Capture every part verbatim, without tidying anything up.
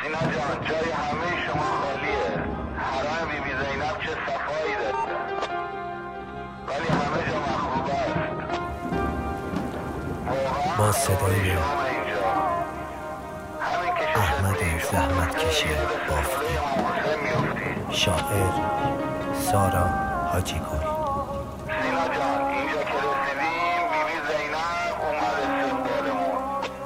سینا جان جای همه شما خالیه. حرم بی بی زینب چه صفایی داره، ولی همه جا مخروبه است. با صدای احمد زحمت کش بافتی، شاعر سارا حاجی گل. سینا جان اینجا که رسیدیم بی بی زینب اومد استقبالمون.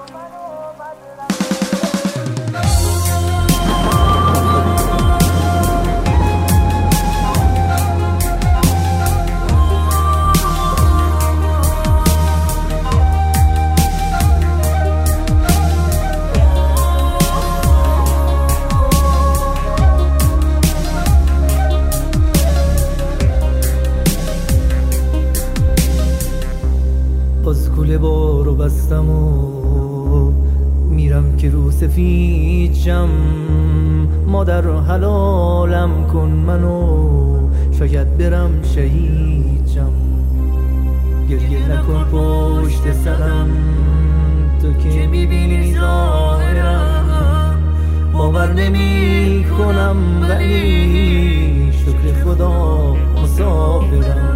باز کوله بارو بستم و میرم که رو سفید شم. مادر حلالم کن منو، شاید برم شهید شم. گریه نکن پشت سرم، تو که میبینی ظاهرم. باور نمی کنم ولی شکر خدا مسافرم.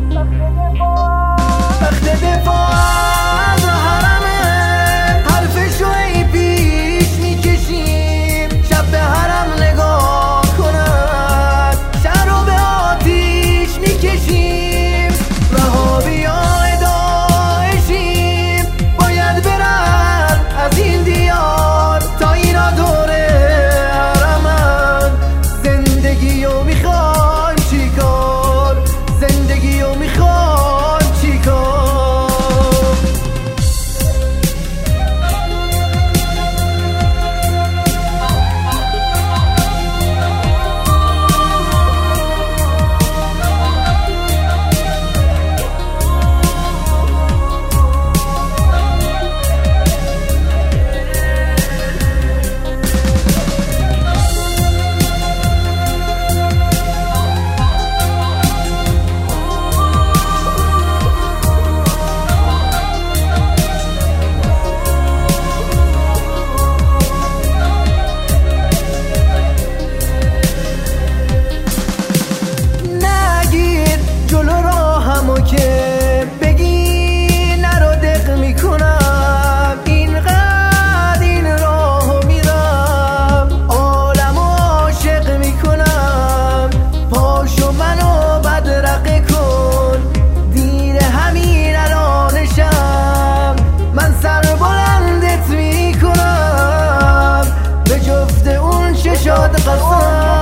وقت دفاع از حرمه، حرفشو ای پیش میکشیم. شب به حرم نگاه کند، شهر رو به آتیش میکشیم. وهابیای داعشیم، باید برن از این دیار تا اینا دوره حرمن. زندگی رو میخوان چیکار، زندگی رو میخوان که بگی نرو دق میکنم. اینقدر این راهو میرم، عالمو عاشق میکنم. پاشو منو بدرقه کن، دیر همین الانشم. من سر بلندت میکنم، به جفت اون چشات قسم.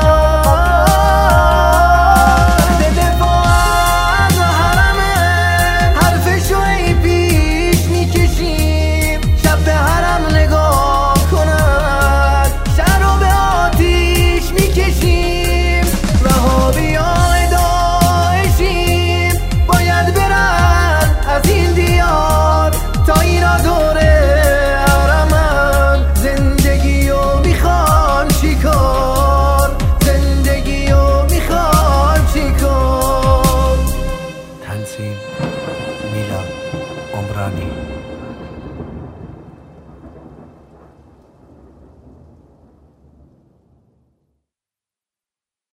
میلاد عمرانی.